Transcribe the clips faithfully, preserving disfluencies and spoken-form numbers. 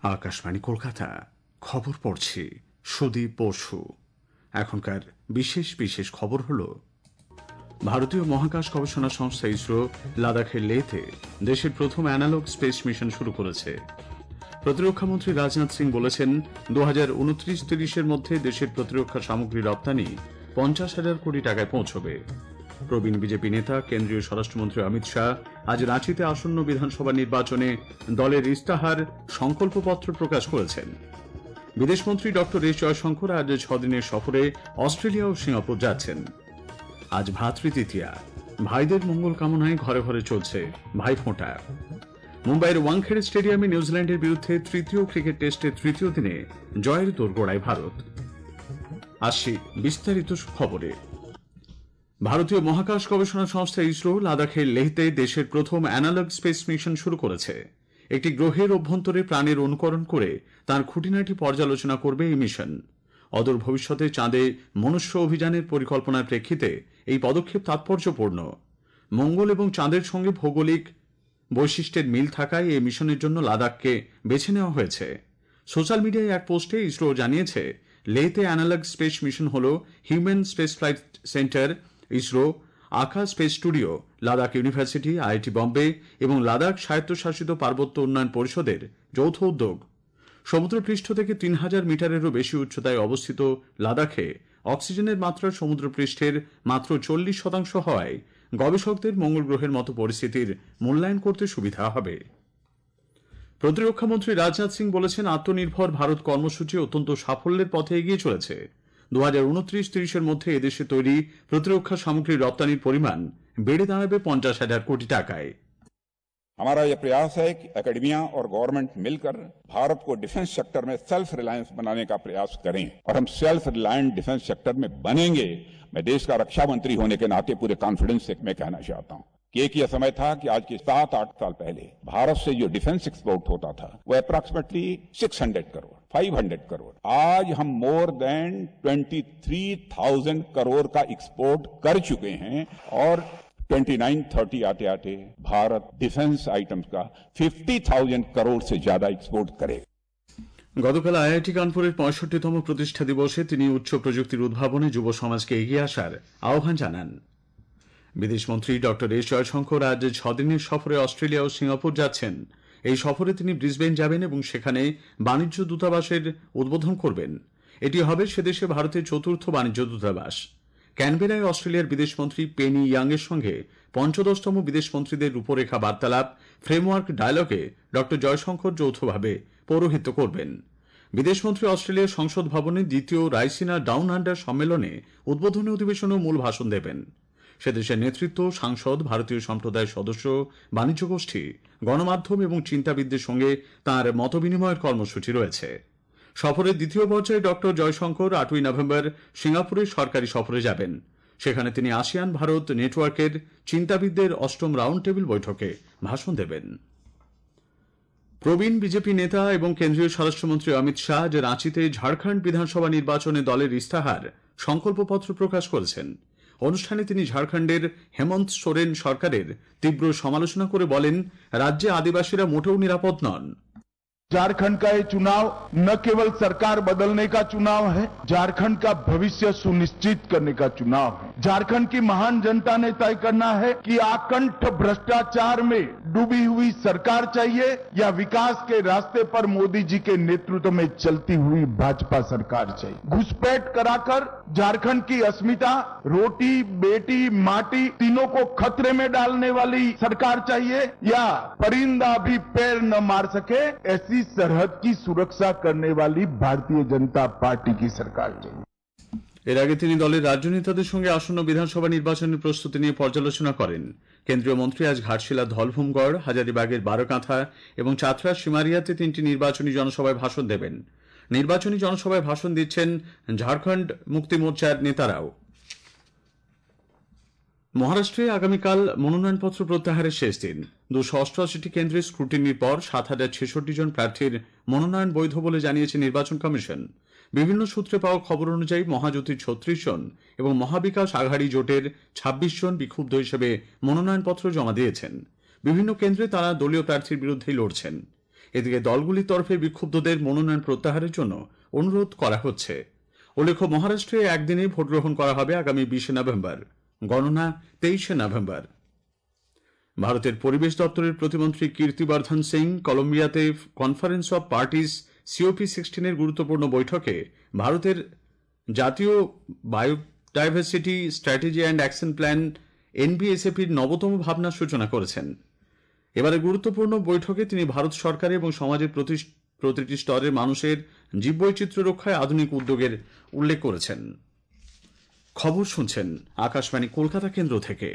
আকাশবাণী কলকাতা, খবর পড়ছি সুদীপ বসু। এখনকার বিশেষ বিশেষ খবর হল, ভারতীয় মহাকাশ গবেষণা সংস্থা ইসরো লাদাখের লেতে দেশের প্রথম অ্যানালগ স্পেস মিশন শুরু করেছে। প্রতিরক্ষামন্ত্রী রাজনাথ সিং বলেছেন, দু হাজার উনত্রিশ তিরিশের মধ্যে দেশের প্রতিরক্ষা সামগ্রী রপ্তানি পঞ্চাশ হাজার কোটি টাকায় পৌঁছবে। প্রবীণ বিজেপি নেতা কেন্দ্রীয় স্বরাষ্ট্রমন্ত্রী অমিত শাহ আজ রাঁচিতে আসন্ন বিধানসভা নির্বাচনে দলের ইস্তাহার সংকল্পপত্র প্রকাশ করেছেন। বিদেশমন্ত্রী ডক্টর এস জয়শঙ্কর আজ ছদিনের সফরে অস্ট্রেলিয়া ও সিঙ্গাপুর যাচ্ছেন। আজ ভাতৃতীয়া, ভাইদের মঙ্গল কামনায় ঘরে ঘরে চলছে ভাইফোঁটা। মুম্বাইয়ের ওয়াংখেড়ে স্টেডিয়ামে নিউজিল্যান্ডের বিরুদ্ধে তৃতীয় ক্রিকেট টেস্টের তৃতীয় দিনে জয়ের দোরগোড়ায় ভারত। আসছি বিস্তারিত খবরে। ভারতীয় মহাকাশ গবেষণা সংস্থা ইসরো লাদাখের লেহতে দেশের প্রথম অ্যানালগ স্পেস মিশন শুরু করেছে। একটি গ্রহের অভ্যন্তরে প্রাণের অনুকরণ করে তার খুঁটিনাটি পর্যালোচনা করবে এই মিশন। অদূর ভবিষ্যতে চাঁদে মনুষ্য অভিযানের পরিকল্পনার প্রেক্ষিতে এই পদক্ষেপ তাৎপর্যপূর্ণ। মঙ্গল এবং চাঁদের সঙ্গে ভৌগোলিক বৈশিষ্ট্যের মিল থাকায় এই মিশনের জন্য লাদাখকে বেছে নেওয়া হয়েছে। সোশ্যাল মিডিয়ায় এক পোস্টে ইসরো জানিয়েছে, লেতে অ্যানালগ স্পেস মিশন হল human space flight centre, ISRO, Akash space studio, Ladakh university, IIT Bombay এবং লাদাখ স্বায়ত্তশাসিত পার্বত্য উন্নয়ন পরিষদের যৌথ উদ্যোগ। সমুদ্রপৃষ্ঠ থেকে তিন হাজার মিটারেরও বেশি উচ্চতায় অবস্থিত লাদাখে অক্সিজেনের মাত্রা সমুদ্রপৃষ্ঠের মাত্র চল্লিশ শতাংশ হওয়ায় গবেষকদের মঙ্গল গ্রহের মতো পরিস্থিতির মূল্যায়ন করতে সুবিধা হবে। প্রতিরক্ষামন্ত্রী রাজনাথ সিং বলেছেন, আত্মনির্ভর ভারত কর্মসূচি অত্যন্ত সাফল্যের পথে এগিয়ে চলেছে। দু হাজার উনত্রিশ তিরিশের মধ্যে এদেশে তৈরি প্রতিরক্ষা সামগ্রী রপ্তানির পরিমাণ বেড়ে দাঁড়াবে পঞ্চাশ হাজার কোটি টাকায়। हमारा यह प्रयास है कि एकेडमिया और गवर्नमेंट मिलकर भारत को डिफेंस सेक्टर में सेल्फ रिलायंस बनाने का प्रयास करें, और हम सेल्फ रिलायंट डिफेंस सेक्टर में बनेंगे। मैं देश का रक्षा मंत्री होने के नाते पूरे कॉन्फिडेंस से मैं कहना चाहता हूं कि एक यह समय था कि आज के सात आठ साल पहले भारत से जो डिफेंस एक्सपोर्ट होता था वो अप्रॉक्सिमेटली छह सौ करोड़, पाँच सौ करोड़। आज हम मोर देन तेईस हज़ार करोड़ का एक्सपोर्ट कर चुके हैं, और उनतीस तीस आते आते भारत डिफेंस आइटम्स का पचास हज़ार करोड़ से ज्यादा एक्सपोर्ट करेगा। গতকাল আইআইটি কানপুরের পঁয়ষট্টিতম প্রতিষ্ঠা দিবসে তিনি উচ্চ প্রযুক্তির উদ্ভাবনে যুব সমাজকে এগিয়ে আসার আহ্বান জানান। বিদেশমন্ত্রী ডক্টর এস জয়শঙ্কর আজ ছদিনের সফরে অস্ট্রেলিয়া ও সিঙ্গাপুর যাচ্ছেন। এই সফরে তিনি ব্রিসবেন যাবেন এবং সেখানে বাণিজ্য দূতাবাসের উদ্বোধন করবেন। এটি হবে সেদেশে ভারতের চতুর্থ বাণিজ্য দূতাবাস। ক্যানবেরায় অস্ট্রেলিয়ার বিদেশমন্ত্রী পেনি ইয়াং এর সঙ্গে পঞ্চদশতম বিদেশমন্ত্রীদের রূপরেখা বার্তালাপ ফ্রেমওয়ার্ক ডায়ালগে ডক্টর জয়শঙ্কর যৌথভাবে পৌরোহিত্য করবেন। বিদেশমন্ত্রী অস্ট্রেলিয়ার সংসদ ভবনে দ্বিতীয় রাইসিনা ডাউন আন্ডার সম্মেলনে উদ্বোধনী অধিবেশনে মূল ভাষণ দেবেন। সেদেশের নেতৃত্ব, সাংসদ, ভারতীয় সম্প্রদায়ের সদস্য, বাণিজ্য গোষ্ঠী, গণমাধ্যম এবং চিন্তাবিদদের সঙ্গে তাঁর মতবিনিময়ের কর্মসূচি রয়েছে। সফরের দ্বিতীয় পর্যায়ে ডক্টর জয়শঙ্কর আটই নভেম্বর সিঙ্গাপুরের সরকারি সফরে যাবেন। সেখানে তিনি আসিয়ান ভারত নেটওয়ার্কের চিন্তাবিদদের অষ্টম রাউন্ড টেবিল বৈঠকে ভাষণ দেবেন। প্রবীণ বিজেপি নেতা এবং কেন্দ্রীয় স্বরাষ্ট্রমন্ত্রী অমিত শাহ আজ রাঁচিতে ঝাড়খণ্ড বিধানসভা নির্বাচনে দলের ইস্তাহার সংকল্পপত্র প্রকাশ করেছেন। অনুষ্ঠানে তিনি ঝাড়খণ্ডের হেমন্ত সোরেন সরকারের তীব্র সমালোচনা করে বলেন, রাজ্যে আদিবাসীরা মোটেও নিরাপদ নন। झारखंड का ये चुनाव न केवल सरकार बदलने का चुनाव है, झारखंड का भविष्य सुनिश्चित करने का चुनाव है। झारखंड की महान जनता ने तय करना है कि आकंठ भ्रष्टाचार में डूबी हुई सरकार चाहिए या विकास के रास्ते पर मोदी जी के नेतृत्व में चलती हुई भाजपा सरकार चाहिए। घुसपैठ कराकर झारखंड की अस्मिता, रोटी बेटी माटी तीनों को खतरे में डालने वाली सरकार चाहिए, या परिंदा भी पैर न मार सके ऐसी सरहद की सुरक्षा करने वाली भारतीय जनता पार्टी की सरकार चाहिए। এর আগে তিনি দলের রাজ্য নেতাদের সঙ্গে আসন্ন বিধানসভা নির্বাচনের প্রস্তুতি নিয়ে পর্যালোচনা করেন। কেন্দ্রীয় মন্ত্রী আজ ঘাটশিলা ধলভূমগড়, হাজারিবাগের বারোকাঁথা এবং চাতরা সিমারিয়াতে তিনটি নির্বাচনী জনসভায় ভাষণ দেবেন। নির্বাচনী জনসভায় ভাষণ দিচ্ছেন ঝাড়খণ্ড মুক্তি মোর্চার নেতারাও। মহারাষ্ট্রে আগামীকাল মনোনয়নপত্র প্রত্যাহারের শেষ দিন। দুশো অষ্টআশিটি কেন্দ্রে স্ক্রুটিনির পর সাত হাজার ছেষট্টি জন প্রার্থীর মনোনয়ন বৈধ বলে জানিয়েছে নির্বাচন কমিশন। বিভিন্ন সূত্রে পাওয়া খবর অনুযায়ী মহাজ্যোতির ছত্রিশ জন এবং মহাবিকাশ আঘাড়ি জোটের ছাব্বিশ জন বিক্ষুব্ধ হিসেবে মনোনয়নপত্র জমা দিয়েছেন। বিভিন্ন কেন্দ্রে তারা দলীয় প্রার্থীর বিরুদ্ধেই লড়ছেন। এদিকে দলগুলির তরফে বিক্ষুব্ধদের মনোনয়ন প্রত্যাহারের জন্য অনুরোধ করা হচ্ছে। উল্লেখ্য, মহারাষ্ট্রে একদিনে ভোট গ্রহণ করা হবে আগামী বিশে নভেম্বর, গণনা তেইশে নভেম্বর। ভারতের পরিবেশ দপ্তরের প্রতিমন্ত্রী কীর্তিবর্ধন সিং কলম্বিয়াতে কনফারেন্স অব পার্টিস সিওপি সিক্সটিনের গুরুত্বপূর্ণ বৈঠকে ভারতের জাতীয় biodiversity strategy and action plan এনবিএসএপির নবতম ভাবনার সূচনা করেছেন। এবারে গুরুত্বপূর্ণ বৈঠকে তিনি ভারত সরকার এবং সমাজের প্রতিটি স্তরের মানুষের জীববৈচিত্র্য রক্ষায় আধুনিক উদ্যোগের উল্লেখ করেছেন। খবর শুনছেন আকাশবাণী কলকাতা কেন্দ্র থেকে।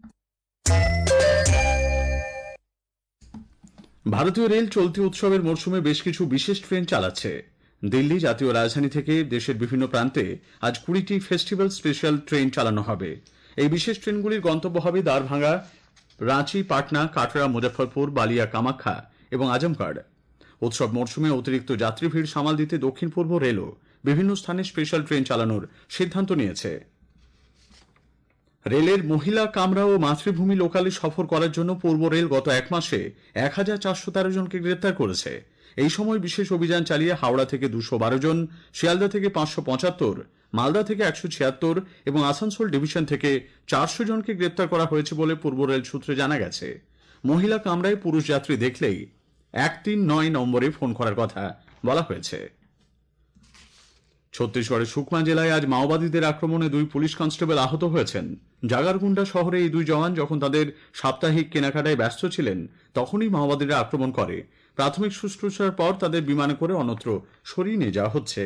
ভারতীয় রেল চলতি উৎসবের মরশুমে বেশ কিছু বিশেষ ট্রেন চালাচ্ছে। দিল্লি জাতীয় রাজধানী থেকে দেশের বিভিন্ন প্রান্তে আজ কুড়িটি ফেস্টিভ্যাল স্পেশাল ট্রেন চালানো হবে। এই বিশেষ ট্রেনগুলির গন্তব্য হবে দ্বারভাঙ্গা, রাঁচি, পাটনা, কাটরা, মুজফ্ফরপুর, বালিয়া, কামাখ্যা এবং আজমগড়। উৎসব মরশুমে অতিরিক্ত যাত্রী ভিড় সামাল দিতে দক্ষিণ পূর্ব রেলও বিভিন্ন স্থানে স্পেশাল ট্রেন চালানোর সিদ্ধান্ত নিয়েছে। রেলের মহিলা কামরা ও মাতৃভূমি লোকালে সফর করার জন্য পূর্ব রেল গত এক মাসে এক হাজার চারশো তেরো জনকে গ্রেপ্তার করেছে। এই সময় বিশেষ অভিযান চালিয়ে হাওড়া থেকে দুশো বারো জন, শিয়ালদা থেকে পাঁচশো পঁচাত্তর, মালদা থেকে একশো ছিয়াত্তর এবং আসানসোল ডিভিশন থেকে চারশো জনকে গ্রেপ্তার করা হয়েছে বলে পূর্ব রেল সূত্রে জানা গেছে। মহিলা কামরায় পুরুষ যাত্রী দেখলেই এক তিন নয় নম্বরে ফোন করার কথা বলা হয়েছে। ছত্তিশগড়ের সুকমা জেলায় আজ মাওবাদীদের আক্রমণে দুই পুলিশ কনস্টেবল আহত হয়েছেন। জাগারগুন্ডা শহরে এই দুই জওয়ান যখন তাদের সাপ্তাহিক কেনাকাটায় ব্যস্ত ছিলেন তখনই মাওবাদীরা আক্রমণ করে। প্রাথমিক শুশ্রূষার পর তাদের বিমানে করে অন্যত্র সরিয়ে নিয়ে যাওয়া হচ্ছে।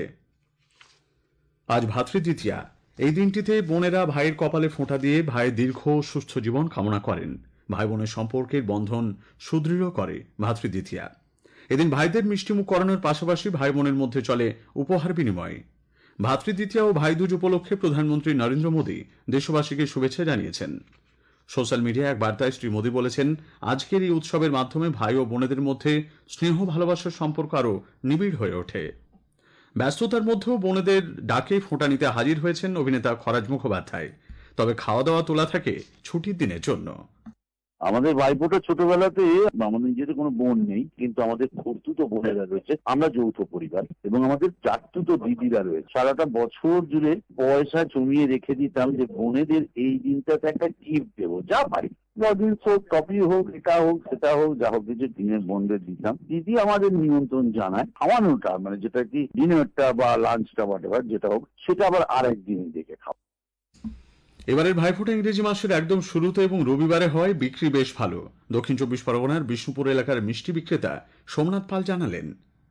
আজ ভাতৃদ্বিতীয়া। এই দিনটিতে বোনেরা ভাইয়ের কপালে ফোঁটা দিয়ে ভাইয়ের দীর্ঘ সুস্থ জীবন কামনা করেন। ভাই বোনের সম্পর্কের বন্ধন সুদৃঢ় করে ভাতৃদ্বিতীয়া। এদিন ভাইদের মিষ্টিমুখ করানোর পাশাপাশি ভাই বোনের মধ্যে চলে উপহার বিনিময়। ভাতৃদ্বিতীয়া ও ভাইদুজ উপলক্ষে প্রধানমন্ত্রী নরেন্দ্র মোদী দেশবাসীকে শুভেচ্ছা জানিয়েছেন। সোশ্যাল মিডিয়ায় এক বার্তায় শ্রী মোদী বলেছেন, আজকের এই উৎসবের মাধ্যমে ভাই ও বোনেদের মধ্যে স্নেহ ভালোবাসার সম্পর্ক আরও নিবিড় হয়ে ওঠে। ব্যস্ততার মধ্যেও বোনেদের ডাকে ফোঁটা নিতে হাজির হয়েছেন অভিনেতা খরাজ মুখোপাধ্যায়। তবে খাওয়া দাওয়া তোলা থাকে ছুটির দিনের জন্য। আমাদের ভাইফোঁটা ছোটবেলাতে আমাদের নিজেদের কোনো বোন নেই, কিন্তু আমাদের খুড়তুতো বোনেরা রয়েছে। আমরা যৌথ পরিবার এবং আমাদের চারতুতো দিদিরা রয়েছে। সারাটা বছর জুড়ে পয়সা জমিয়ে রেখে দিতাম যে বোনেদের এই দিনটাতে একটা গিফট দেবো, যা পারি, লজেন্স হোক, কফি হোক, এটা হোক, সেটা হোক, যা হোক কিছু দিনের বোনদের দিতাম। দিদি আমাদের নিমন্ত্রণ জানায়, খাওয়ানোটা মানে যেটা কি ডিনারটা বা লাঞ্চটা বা যেটা হোক, সেটা আবার আরেক দিন দেখে খাওয়া। এবারের ভাইফোঁটা ইংরেজি মাসের একদম শুরুতে এবং রবিবারে হওয়ায় বিক্রি বেশ ভালো। দক্ষিণ চব্বিশ পরগনার বিষ্ণুপুর এলাকার মিষ্টি বিক্রেতা সোমনাথ পাল জানালেন,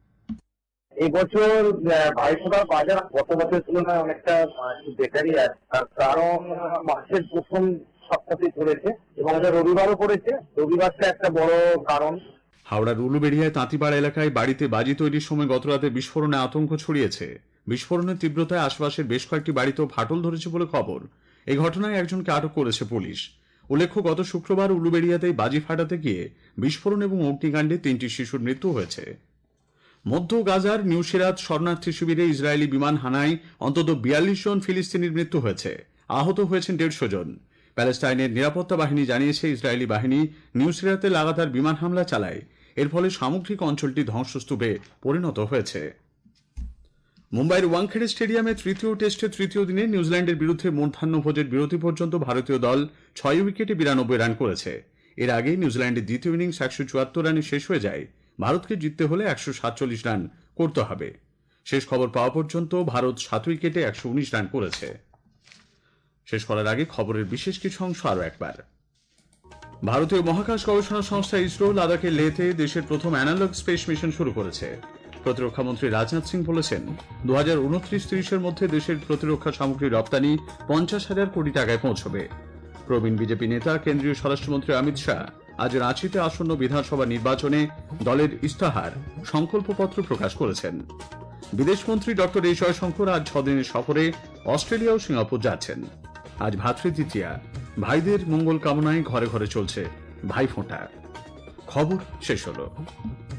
এবছর ভাইফোঁটার বাজার গত বছরের তুলনায় অনেকটা বেকারই আছে, তার কারণ মাসের প্রথম সপ্তাহে পড়েছে এবং রবিবারও পড়েছে। রবিবারটা একটা বড় কারণ। হাওড়ার উলুবেড়িয়ায় তাঁতিপাড়া এলাকায় বাড়িতে বাজি তৈরির সময় গতরাতে বিস্ফোরণে আতঙ্ক ছড়িয়েছে। বিস্ফোরণের তীব্রতায় আশপাশের বেশ কয়েকটি বাড়িতেও ফাটল ধরেছে বলে খবর। এই ঘটনায় একজনকে আটক করেছে পুলিশ। উল্লেখ্য, গত শুক্রবার উলুবেড়িয়াতে বাজি ফাটাতে গিয়ে বিস্ফোরণ এবং অগ্নিকাণ্ডে তিনটি শিশুর মৃত্যু হয়েছে। মধ্য গাজার নিউসিরাত শরণার্থী শিবিরে ইসরায়েলি বিমান হানায় অন্তত বিয়াল্লিশ জন ফিলিস্তিনির মৃত্যু হয়েছে। আহত হয়েছেন দেড়শো জন। প্যালেস্টাইনের নিরাপত্তা বাহিনী জানিয়েছে, ইসরায়েলি বাহিনী নিউসিরাতে লাগাতার বিমান হামলা চালায়। এর ফলে সামগ্রিক অঞ্চলটি ধ্বংসস্তূপে পরিণত হয়েছে। মুম্বাইয়ের ওয়াংখেড়ে স্টেডিয়ামে তৃতীয় টেস্টের তৃতীয় দিনে নিউজিল্যান্ডের বিরুদ্ধে মধ্যাহ্নভোজের বিরতি পর্যন্ত ভারতীয় দল ছয় উইকেটে বিরানব্বই রান করেছে। এর আগে নিউজিল্যান্ডের দ্বিতীয় ইনিংস একশো চুয়াত্তর রানে শেষ হয়ে যায়। ভারতকে জিততে হলে একশো সাতচল্লিশ রান করতে হবে। শেষ খবর পাওয়া পর্যন্ত ভারত সাত উইকেটে একশো উনিশ রান করেছে। শেষ করার আগে খবরের বিশেষ কিছু অংশ আরও একবার। ভারতীয় মহাকাশ গবেষণা সংস্থা ইসরো লাদাখের লেহতে দেশের প্রথম অ্যানালগ স্পেস মিশন শুরু করেছে। প্রতিরক্ষামন্ত্রী রাজনাথ সিং বলেছেন, দু হাজার উনত্রিশ ত্রিশের মধ্যে দেশের প্রতিরক্ষা সামগ্রী রপ্তানি পঞ্চাশ হাজার কোটি টাকায় পৌঁছবে। প্রবীণ বিজেপি নেতা কেন্দ্রীয় স্বরাষ্ট্রমন্ত্রী অমিত শাহ আজ রাঁচিতে আসন্ন বিধানসভা নির্বাচনে দলের ইস্তাহার সংকল্পপত্র প্রকাশ করেছেন। বিদেশমন্ত্রী ডক্টর এস জয়শঙ্কর আজ ছদিনের সফরে অস্ট্রেলিয়া ও সিঙ্গাপুর যাচ্ছেন। আজ ভাতৃদ্বিতীয়া। ভাইদের মঙ্গল কামনায় ঘরে ঘরে চলছে ভাইফোঁটা। খবর শেষ হলো।